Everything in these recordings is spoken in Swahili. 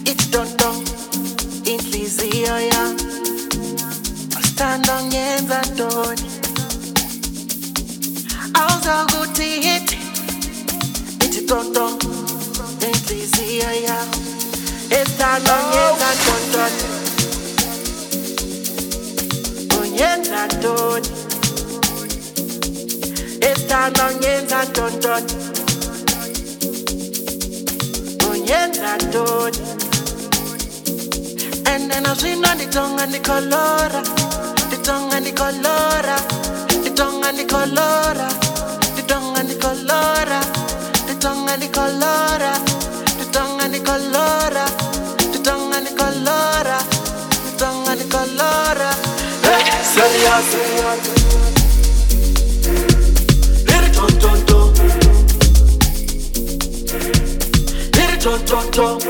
Itonto inhliziyo yami asithanda ngenza ntoni awuzakuthi hit itonto inhliziyo yami asithanda ngenza ntoni unyenza ntoni asithanda ngenza ntoni unyenza ntoni. And then I see no the tongue and the colora, the tongue and the colora, the tongue and the colora, the tongue and the colora, the tongue and the colora, the tongue and the colora, the tongue and the colora, the tongue and the colora. Serious, little tonto, little tonto.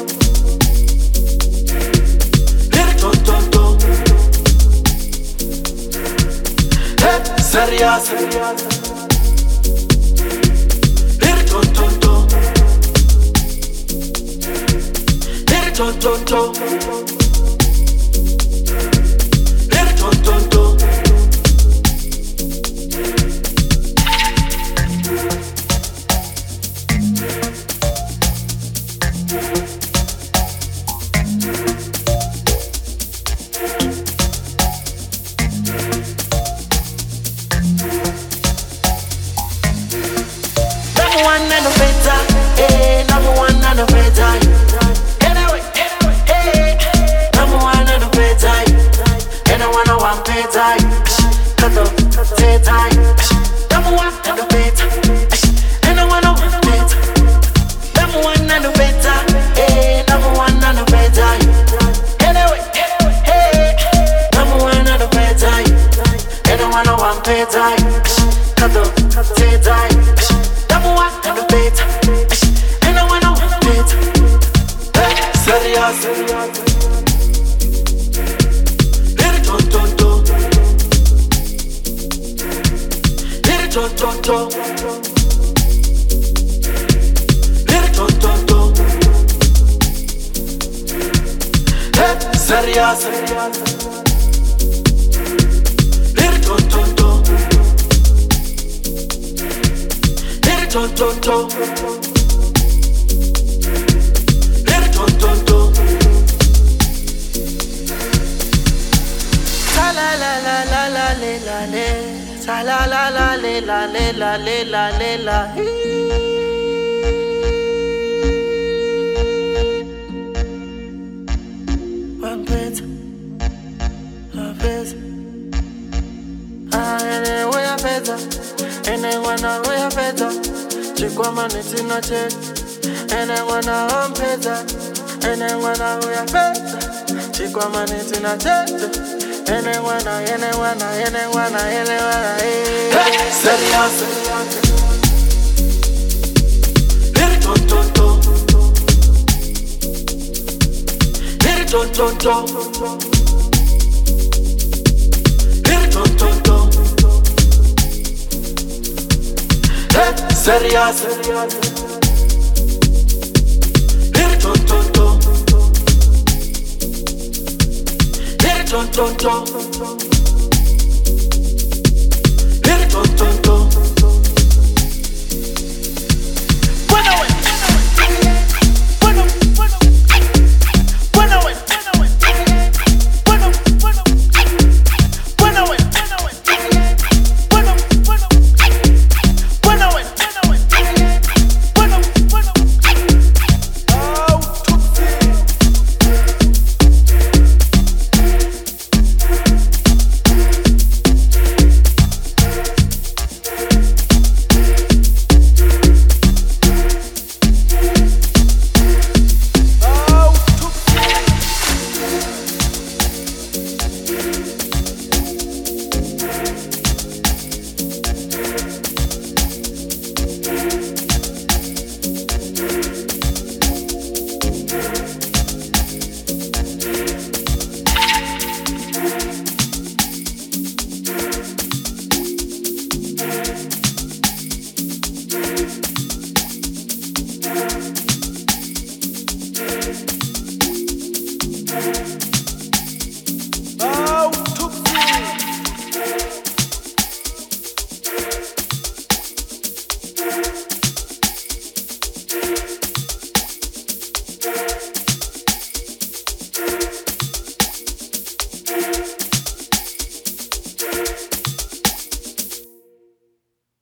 Serious, little tonto, little tonto, little tonto. Number one and the better. Anyway, number one and the better. Anyone I want better. Cut up, better. Number one and the better. Anyone I want better. Number one and the better. Number one and the better. Anyway, number one and the better. Anyone I want better. Cut up, better. Number one and the better. Serious, little tonto, little tonto, little tonto. Serious, little tonto, little tonto. La la la la la la la la la la la la la la la. One bit, anyway I better, anyone I way better. Chikwama nitina check, anyone I want better, anyone I way better. Chikwama nitina check. Anyone, serious, little tonto, little tonto, little tonto. Serious, little tonto, little tonto.